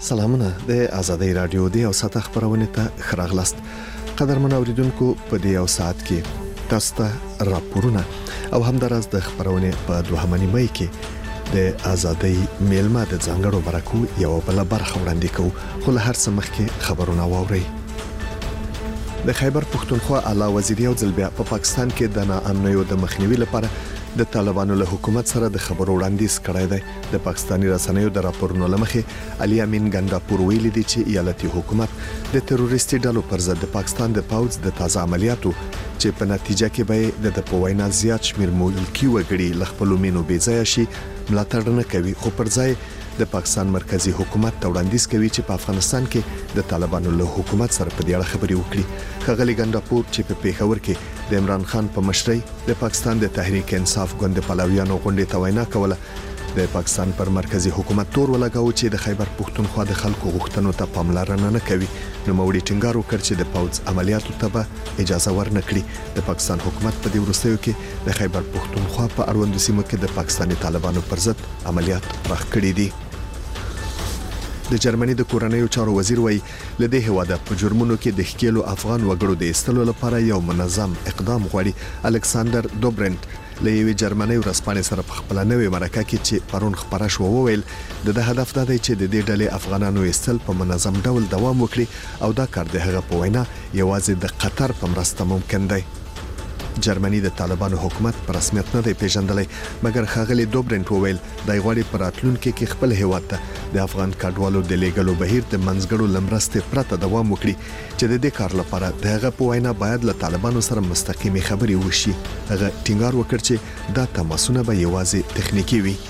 سلامونه د آزادۍ رادیو د او ساعت خبرونه ته خراغلاست قدرمن اوریدونکو په دې او ساعت کې تاسو ته راپورونه او همدارس د خبرونه په دوهمنی مې کې د آزادۍ میلمه د ځانګړو برکو یو بل برخه وړاندې کوو خو له هر څه مخکې خبرونه واوري د خیبر پښتونخوا اعلی وزیر یو ځل بیا په پاکستان کې د ناامنیو د مخنیوي لپاره د طالبانو له حکومت سره د خبرو وړاندیز کړی دی د پاکستاني رسنیو د راپورونو لمخې علي امین ګنداپور ویلي دی چې ایالتي حکومت د تروریستي ډلو پر ضد د پاکستان د پوځ د تازه عملیاتو چې په نتیجه کې به د پوینا زیات شمیر ملکی وګړي ل خپل مینو بې ځای شي ملاتړ نه کوي خو پر ځای د پاکستان مرکزی حکومت وړاندیز کوي چې په افغانستان کې د طالبانو له حکومت سره په دې اړه خبري وکړي خغلی ګنداپور چې په پیښور کې د عمران خان په مشرۍ د پاکستان د تحریک انصاف ګوند پلویانو غونډې ته وینا کوله د پاکستان پر مرکزی حکومت تور ولګاو چې د خیبر پښتونخوا د خلکو غوښتنو ته پاملرنه نه کوي نو موري ټینګار وکړ چې د پوځ عملیاتو ته به اجازه ورنکړي د پاکستان حکومت په دې وروستیو کې د خیبر پښتونخوا په اړوند سیمو کې د پاکستاني طالبانو پر ضد عملیات پراخ کړي دي د جرمني د کورنیو چارو وزیر وایي لدې هواده په جرمونو کې د ښکیلو افغان وګړو د استلو لپاره یو منظم اقدام غواړي الکساندر دوبرنت له یوې جرمني ورسپانې سره په خپل نوې مرکه کې چې پرون خبره شو وویل د هدف دا دی چې د دې ډلې افغانانو استل په منظم ډول دوام وکړي او دا کار د هغه په وینا یوازې د قطر په مرسته ممکن دی جرمني د طالبانو حکومت پر رسمیت نه دی پیژندلی مګر خاغلی دوبرنت وویل د غواړي پراتلونکو کې خپل هیواد ته د افغان کډوالو د لیګلو بهیر د منځګړو لمرسته پرته دوام وکړي چې د دې کار لپاره دغه په وینا باید له طالبانو سره مستقیمي خبري وشي هغه ټینګار وکړ چې دا تماسونه به یوازې تخنیکی وي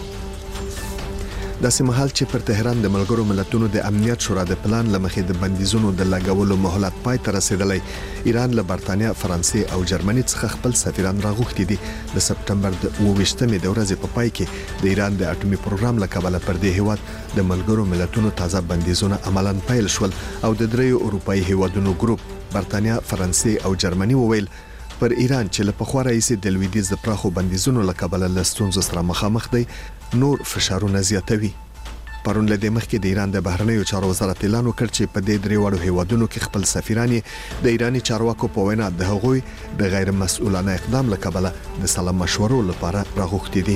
د سیمهال چې پر تهران د ملګرو ملتونو د امنیت شورا د پلان لمخې د بندیزونو د لګولو مهلت پای ته رسیدلی ایران له برتانیا فرانسې او جرمني څخه خپل سفیران راغوښتي دي د سپټمبر د 28مې د ورځې په پای کې د ایران د اټومي پروګرام لکبله پر دې هیواد د ملګرو ملتونو تازه بندیزونه عملاً پیل شول او د دریو اروپאי هیوادونو ګروپ برتانیا فرانسې او جرمني وویل پر ایران چې له پخوا راځي د لویدیز د پراخو بندیزونو لکبله لستونزو سره مخامخ دی نور فشارونه زیاتوي پرون له دې مخکې د ایران د بهرنیو چارو وزارت اعلان وکړ چې په دې دریوړو هیوادونو کې خپل سفیران د ایرانی چارواکو په وینا د هغوی د غیر مسؤلانه اقدام لکبله د سلام مشورو لپاره راغوښتي دي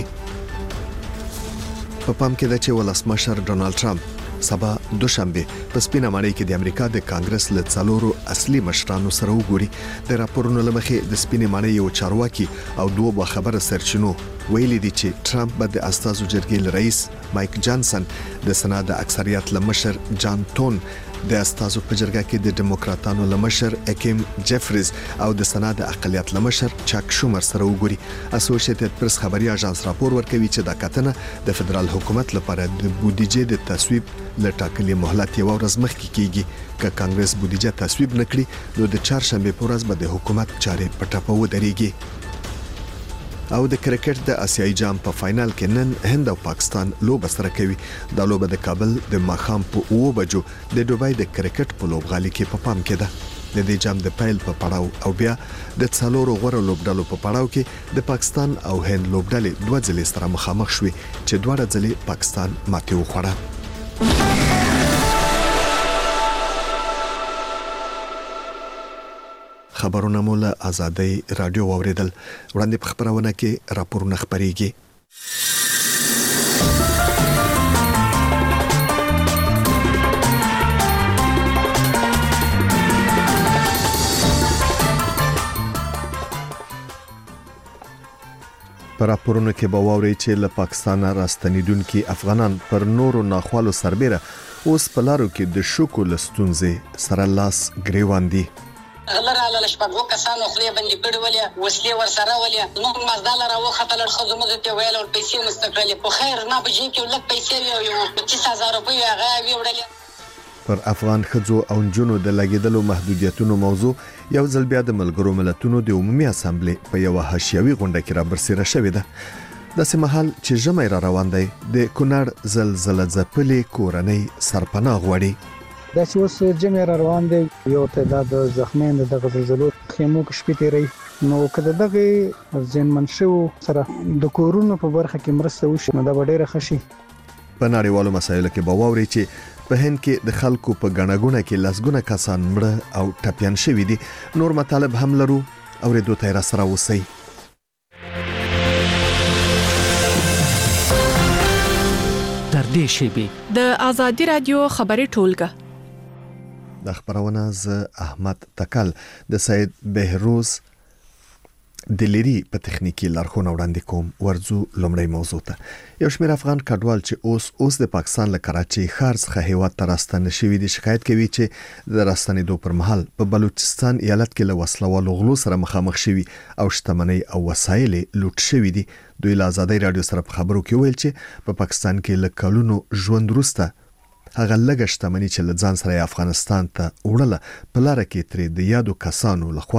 په پام کې ده چې ولسمشر ډونالد ټرمپ سبا دوشنبه په سپینه ماڼۍ کې د امریکا د کانګرس له څلورو اصلي مشرانو سره وګوري د راپورونو لمخې د سپینه ماڼۍ یو چارواکي او دوه خبره سرچینو ویلي دي چې ټرمپ به د استازو جرګې رئیس مایک جانسن د سنا د اکثریت لمشر جان تون د استازو په جرګه کې د ډیموکراتانو لمشر اکیم جفریز او د سنا د اقلیت لمشر چاک شومر سره وګوري اسوسییټډ پریس خبري اژانس راپور ورکوي چې دا کتنه د فدرال حکومت لپاره د بودیجې د تصویب لټاکلي مهلت یو ورځ مخکې کیږي که کانګرس بودیجه تصویب نکړي نو د چهارشنبه په ورځ به د حکومت چارې په ټاپه ودرېږي او د کرکټ د آسیایي جام په فائنل کې نن هند او پاکستان لوبه سره کوي دا لوبه د کابل د ماښام په 9 بجو د دوبۍ د کرکټ په لوبغالي کې په پام کې ده د دې جام د پیل په پړاو او بیا د څلورو غوړو لوبډلو په پړاو کې د پاکستان او هند لوبډلې دوه ځلې سره مخامخ شوې چې دواړه ځلې پاکستان ماتې وخوړه خبرونه مول آزادۍ رادیو اوریدل وړاندې په خبرونه کې راپورونه خبريږي پر راپورونه کې به واوري چې له پاکستان راستنیدونکو افغانان پر نورو ناخوالو سربېره اوس په لارو کې د شوکو لستونزې سره لاس ګریوان دي لره شپږو کسانو خپل باندې کړي ولې وسلې ورسره ولې نو مزدل راو خپل خدمت ته ویل او پیسې مستقله په خیر نه بجې کې لک پیسې یو 20000 روپۍ هغه ویوړل پر افغان خځو او جنونو د لګیدلو محدودیتونو موضوع یو ځل بیا د ملګرو ملتونو د عمومي اسامبلې په یو حاشیوي غونډه کې را برسېره شوې ده د سیمهال چې ژمي را روان دی د کونړ زلزلہ ځپلې کورنۍ سرپناه غوړي دا چې اوس جمع را روان دی یو تعداد زخمیان د زلزلو خیمو کې شپې تیری نو کله دغه ځین منشو سره د کورونو په برخه کې مرسته وشي نو دا ډیره خشي په نړیوالو مسایلو کې به واوري چې په هند کې د خلکو په غنغونه کې لسګونه کسان مړه او ټپيان شوي دي. نور مطالب هم لرو او ردو ته را سره وسی. تر دې شیبې د آزادي رادیو خبري ټولګه د خبرونه ز احمد تکل د سید بهروز دلیری په تخنیکی لارښوونه وړاندې کوم. ورځو لومړی موضوع ته یو شمېر افغان کډوال چې اوس د پاکستان له کراچۍ ښار څخه هیواد ته راستنه شوي دي شکایت کوي چې د راستنېدو پر مهال په بلوچستان ایالت کې له وسلوالو غلو سره مخامخ شوي او شتمنۍ او وسایل لوټ شوي دي. دوی له آزادۍ رادیو سره په خبرو کې ویل چې په پاکستان کې له کلونو ژوند وروسته هغه لږه شتمنۍ چې له ځان سره افغانستان ته وړله په لاره کې ترې د یادو کسانو لخوا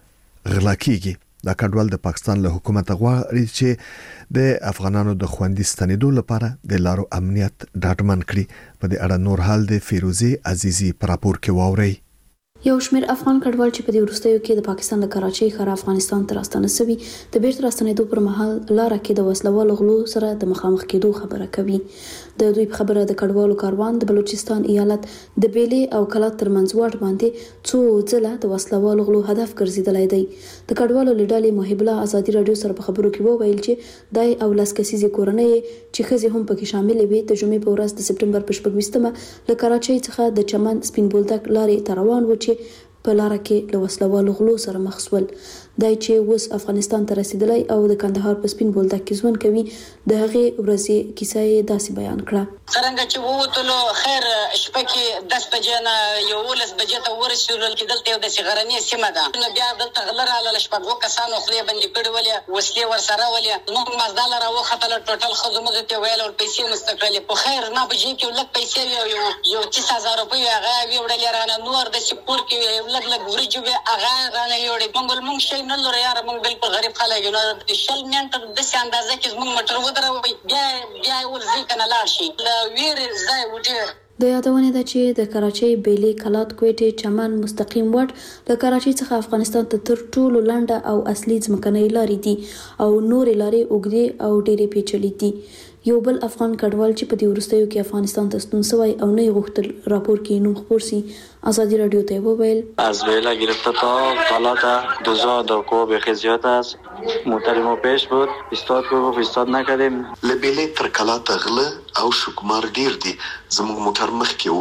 غلا کیږي. دا کډوال د پاکستان له حکومت غواړي چې د افغانانو د خوندي ستنېدو لپاره د لارو امنیت ډاډمن کړي. په دې اړه نور حال د فیروزي عزیزي پر راپور کې واوري. یو شمېر افغان کډوال چې په دې وروستیو کې د پاکستان د کراچۍ ښار افغانستان ته راستنه شوي د بیرته راستنېدو پر مهال لاره کې د وسلوالو غلو سره د مخامخ کېدو خبره کوي. د دوی په خبره د کډوالو کاروان د بلوچستان ایالت د بیلې او کلات ترمنځ واټ باندې څو ځله د وسلوالو غلو هدف ګرځیدلی دی. د کډوالو لیډالي محب الله آزادي رادیو سره په خبرو کې وویل چې دای او لاس کسيزي کورنۍ چې خزي هم پکې شامل وي د جمعې په ورځ د سپټمبر په 26مه له کراچۍ څخه د چمن سپین بولدک لارې ته روان و چې په لار کې له وسلوالو غلو سره مخ شول. دای چې اوس افغانستان ته رسیدلی او د کندهار په سپین بولدک کې ژوند کوي د هغې ورځې کیسه یې داسې بیان کړه. څنګه چې ووتلو خیر شپه کې 10 بجې نه 11 بجې ته ورسېدل چې دلته یو د غرنۍ سیمه ده نو بیا دلته غله راغله شپږ کسانو خولې بندې کړې ولې وسلې ورسره ولې موږ مزدال راوختل ټوټل خو زموږ ته ویل او پیسې مستقلې په خیر نه بجې کې لږ پیسې یو 30000 روپۍ هغه ویوړل رانه نور د سپور کې لږ ورجو هغه رانه یوړې موږ شي نه لري یار موږ بالکل غریب خلک یو د شل منټ د څه اندازه کې موږ موټر ودروي بیا ورځي کنه لاړ شي ویر ځای وډیر. د یادونه ده چې د کراچۍ بیلې کلات کوټې چمن مستقیم واټ د کراچۍ څخه افغانستان ته تر ټولو لنډه او اصلي ځمکنۍ لارې دي او نورې لارې اوږدې او ډېرې پیچلې دي. یو بل افغان کډوال چې په دې وروستیو کې افغانستان ته ستون شوی او نه غوښتل راپور کې نوم خپور سي آزادی رادیو ته وویل از بیلا گرفته تا کلات 2000 کوب خزیات است موتر ما پیش بود استاد کوب استاد نکردیم لبیلې تر کلات غله او شکمار ډیر دي زموږ موټر مخ کې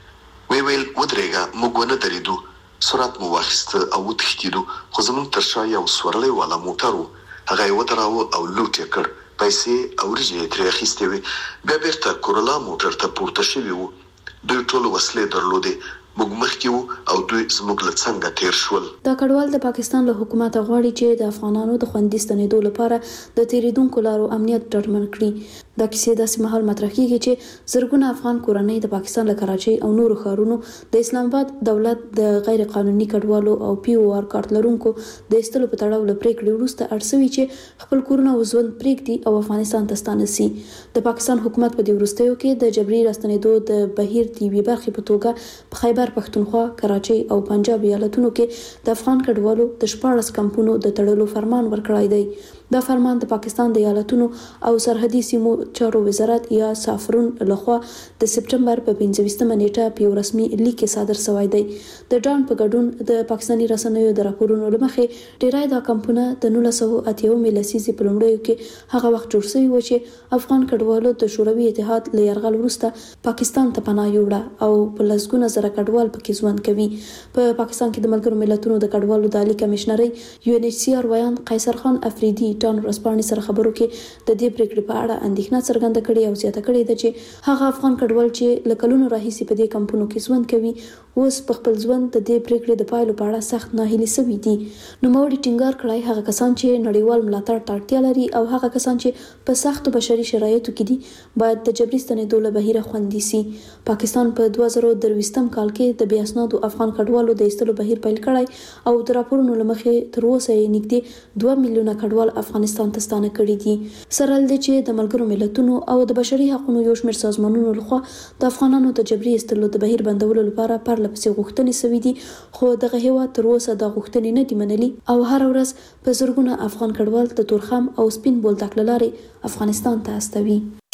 وو ویل ودرېګه موږ ونه درېدو سرعت مو واخیست او وتښتېدو خو زموږ تر شا یو سورلی والا موټر وو هغه یې ودراوه او لوټ یې کړ پیسې او ورجې ترې اخیستې وې بیا بیرته کورولا موټر ته پورته شوي وو دوی ټول وسلې درلودې موږ مخکې وو او دوی زموږ له څنګه تیر شول. دا کډوال د پاکستان له حکومت غواړي چې د افغانانو د خوندي ستنېدو لپاره د تیریدونکو لارو امنیت ډاډمن کړي. دا کیسې داسې مهال مطرح کیږي چې زرګونه افغان کورنۍ د پاکستان له کراچۍ او نورو ښارونو د اسلام آباد دولت د غیر قانوني کډوالو او POR کارت لرونکو د ایستلو په تړاو له پریکړې وروسته اړ شوي چې خپل کورونه او ژوند پرېږدي او افغانستان ته ستانه سي. د پاکستان حکومت په دې وروستیو کې د جبري راستنېدو د بهیر د یوې برخې په توګه په خیبر پښتونخوا کراچۍ او پنجاب ایالتونو کې د افغان کډوالو د 14 کمپونو د تړلو فرمان ورکړی دی. دا فرمان د پاکستان د ایالتونو او سرحدي سیمو چارو وزارت یا سافرون لخوا د سپټمبر په 25مه نیټه په یو رسمي لیک کې صادر شوی دی. د ډان په ګډون د پاکستاني رسنیو د راپورونو لمخې ډیری دا کمپونه د 1980 لسیزې په لومړیو کې هغه وخت جوړ شوي و چې افغان کډوالو د شوروي اتحاد له یرغل وروسته پاکستان ته پناه یوړه او په لسګونه زره کډوال پکې ژوند کوي. په پاکستان کې د ملګرو ملتونو د کډوالو د عالی کمشنري UNHCR ویان قیصر خان افریدي ټان رسپانې سره خبرو کې د دې پریکړې په اړه اندېښنه څرګنده کړې او زیاته کړې ده چې هغه افغان کډوال چې له کلونو راهیسې په دې کمپونو کې ژوند کوي اوس په خپل ژوند د دې پریکړې د پایلو په اړه سخت ناهیلي شوي دي. نوموړي ټینګار کړی هغه کسان چې نړیوال ملاتړ ته اړتیا لري او هغه کسان چې په سختو بشري شرایطو کې دي باید د جبري ستنېدو له بهیره خوندي سي. پاکستان په 2023 کال کې د بې اسنادو افغان کډوالو د ایستلو بهیر پیل کړی او د راپورونو له مخې تر اوسه یې نږدې 2 میلیونه کډوال افغانستان ته ستانه کړي دي. سره له دې چې د ملګرو ملتونو او د بشري حقوقو یو شمېر سازمانونو لخوا د افغانانو د جبري ایستلو د بهیر بندولو لپاره پرله پسې غوښتنې شوي دي خو دغه هیواد تر اوسه د غوښتنې نه دي منلي او هر ورځ په زرګونه افغان کډوال د تورخم او سپین بولدک له لارې افغانستان ته استوي.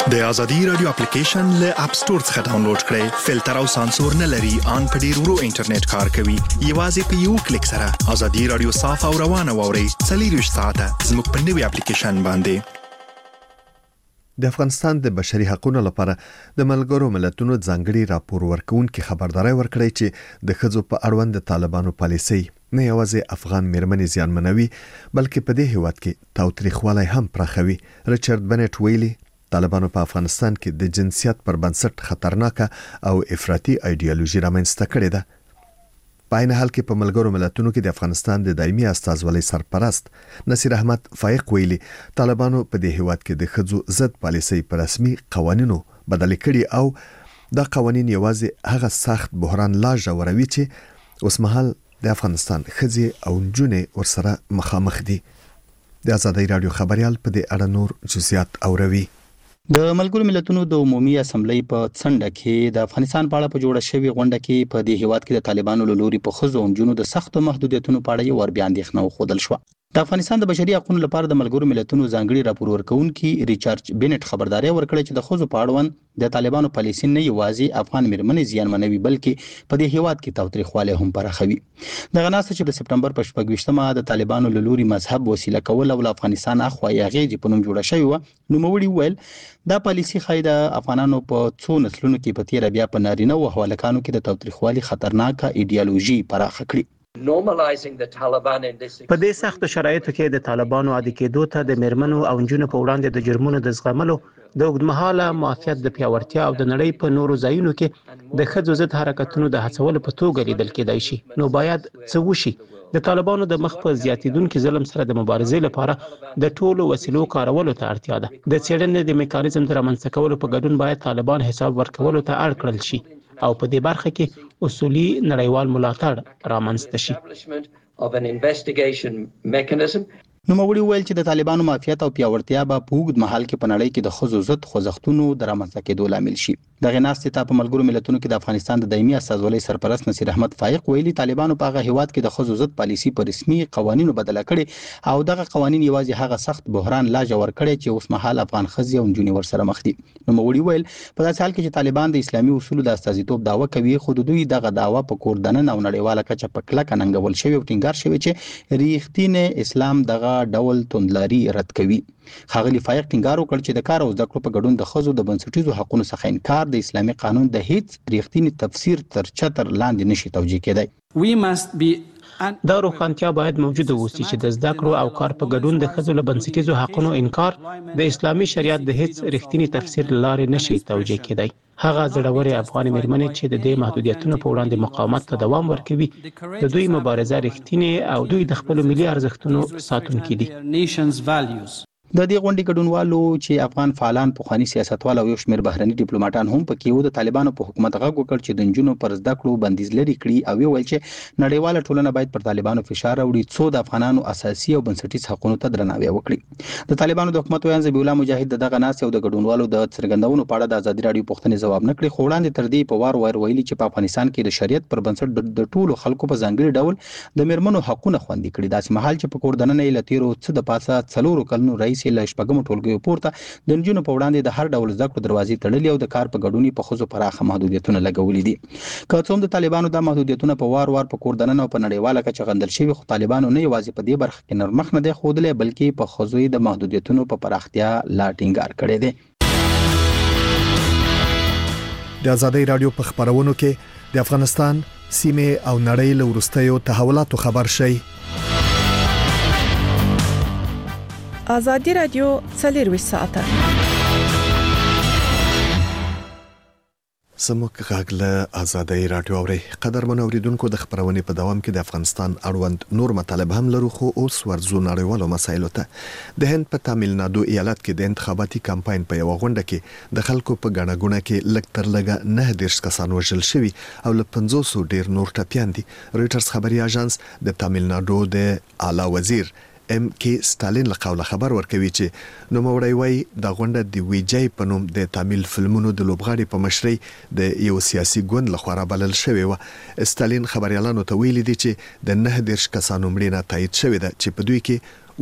د ازادي رادیو اپلیکیشن له اپ سٹور څخه ډاونلوډ کړئ. فلټر او سانسور نه لري، ان په ډیر ورو انټرنیټ کار کوي. یوازې په یو کلیک سره ازادي رادیو صاف او روانه واورئ. 24 ساعته زموږ په نوي اپلیکیشن باندې. د افغانستان د بشري حقوقو لپاره د ملګرو ملتونو ځانګړي راپور ورکونکي خبرداري ورکړی چې د ښځو په اړوند د طالبانو پالیسي نه یوازې افغان میرمنې زیانمنوي بلکې په دې هیواد کې تاوتریخوالی هم پراخوي. ریچارډ بنټ ویلي طالبانو په افغانستان کې د جنسیت پر بنسټ خطرناکه او افراطي ایډیالوژي رامنځته کړې ده. په عین حال کې په ملګرو ملتونو کې د افغانستان د دایمي استازولۍ سرپرست نصیر احمد فائق ویلي طالبانو په دې هیواد کې د ښځو ضد پالیسي پر رسمي قوانینو بدل کړي او دا قوانین یوازې هغه سخت بحران لا ژوروي چې اوس مهال د افغانستان ښځې او نجونې ورسره مخامخ دي. د ازادي رادیو خبريال په دې اړه نور جزئیات اوروي. د ملګرو ملتونو د عمومي اسمبلی په څنډه کې د افغانستان په اړه په جوړه شوی غونډه کې په دې هیواد کې د طالبانو له لوري په ښځو او نجونو د سختو محدودیتونو په اړه یو ور بیا اندېښنه وښودل شوه. د افغانستان د بشري حقوقو لپاره د ملګرو ملتونو ځانګړي راپور ورکونکي ریچارډ بنټ خبرداري ورکړه چې د ښځو په اړوند د طالبانو پالیسي نه یوازې افغان میرمنې زیانمنوي بلکې په دې هیواد کې تاوتریخوالی هم پراخوي. دغه ناسته چې د سپټمبر په 28مه د طالبانو له لوري مذهب وسیله کول او افغانستان اخوا یاغې په نوم جوړه شوی و، نوموړي ویل دا پالیسي خایده افغانانو په څو نسلونو کې په تیر بیا په نارینه او حوالکانو کې د تاوتریخوالی خطرناکه ایډیالوژي پراخه کړي. په دې سختو شرایطو کې د طالبانو عادي کېدو ته د میرمنو او نجونو په وړاندې د جرمونو د زغملو د اوږدمهاله معافیت د پیاوړتیا او د نړۍ په نورو ځایونو کې د ښځو ضد حرکتونو د هڅولو په توګه لیدل کېدای شي. نو باید څه وشي؟ د طالبانو د مخ په زیاتیدونکو ظلم سره د مبارزې لپاره د ټولو وسیلو کارولو ته اړتیا ده. د څېړنې د میکانیزم د رامنځته کولو په ګډون باید طالبان حساب ورکولو ته اړ کړل شي او په دې برخه کې اصولي نړیوال ملاتړ رامنځته شي. نوموړي ویل چې د طالبانو معافیت او پیاوړتیا به په اوږد مهال کې په نړۍ کې د ښځو ضد خوځښتونو د رامنځته کېدو لامل شي. دغه ناستې ته په ملګرو ملتونو کې د افغانستان د دایمي استازولۍ سرپرست نصیر احمد فائق ویلي طالبانو په هغه هیواد کې د ښځو ضد پالیسي په رسمي قوانینو بدله کړي او دغه قوانین یوازې هغه سخت بحران لا ژور کړي چې اوس مهال افغان ښځې او نجونې ورسره مخ دي. نوموړي ویل په داسې حال کې چې طالبان د اسلامي اصولو د استازیتوب دعوه کوي خو دوی دغه دعوه په کور دننه او نړیواله کچه په کلکه ننګول شوی او ټینګار شوی چې ریښتینی اسلام دغه ډول توندلاري رد کوي. ښاغلي فائق ټینګار وکړ چې د کار او زده کړو په ګډون د ښځو د بنسټیزو حقوقو څخه انکار د اسلامي قانون د هیڅ ریښتینی تفسیر تر چتر لاندې نشي توجیه کېدای. دا روښانتیا باید موجوده اوسي چې د زده کړو او کار په ګډون د ښځو له بنسټیزو حقوقو انکار د اسلامي شریعت د هیڅ ریښتینی تفسیر لارې نشي توجیه کېدای. هغه زړورې افغان میرمنې چې د دې محدودیتونو په وړاندې مقاومت ته دوام ورکوي د دوی مبارزه ریښتینې او دوی د خپل ملي ارزښتونو ساتونکي دي. د دې غونډې ګډونوالو چې افغان فعالان پخوانی سیاستوال او یو شمېر بهرني ډیپلوماټان هم پکې وو د طالبانو په حکومت غږ وکړ چې د نجونو پر زده کړو بندیز لري کړي او ویل چې نړیواله ټولنه باید پر طالبانو فشار راوړي څو د افغانانو اساسي او بنسټیز حقوقو ته درناوی وکړي. د طالبانو د حکومت ویان ذبیح الله مجاهد دغه ناس او د ګډونوالو د څرګندونو په اړه د ازادي رادیو پوښتنې ځواب نه کړي خو وړاندې تر دې په وار ویلي چې په افغانستان کې د شریعت پر بنسټ د ټولو خلکو په ځانګړي ډول د میرمنو حقوقونه خوندي کړي. داسې مهال چې په کور دننه یې لتیرو څه د پاسه 4 کلونو رئیس له شپږم ټولګیو پورته د نجونو په وړاندې د هر ډول زده کړو دروازې تړلې او د کار په ګډون په ښځو پراخه محدودیتونه لګولې دي. که څوم د طالبانو د محدودیتونه په وار په کور دننه او په نړیواله کچه غندل شوی خو طالبانو نه یوازې په دې برخه کې نرمخ نه دی ښودلی بلکې په ښځو د محدودیتونو په پراختیا لا ټینګار کړی دی. د ازادي رادیو په خبرونو کې د افغانستان سیمه او نړۍ له وروستیو تحولاتو خبر شي. ازادي رادیو 24 ساعته سموک غاغله ازادي رادیو اوري قدرمن اوریدونکو د خبرونه په دوام کې د افغانستان اړوند نور مطالب هم لرو خو اوس ورزو نړیوالو مسایلو ته. د هند په تامل نادو ایالت کې د انتخاباتي کمپاین په یو غونډه کې د خلکو په غاڼګونه کې لږ تر لږه 9 کسان وژل شوي او له 500 ډیر نور ټپيان دي. رويټرز خبري اژانس د تامل نادو د اعلی وزیر ام کی ستالین له قوله خبر ورکوي چې نوموړی وایي د غونډه د ویجای په نوم د تامل فلمونو د لوبغاړي په مشرۍ د یو سیاسي ګوند لخوا بلل شوی و. ستالین خبريالانو ته ویلي دي چې د 9 کسانو مړینه تایید شوې ده چې په دوی کې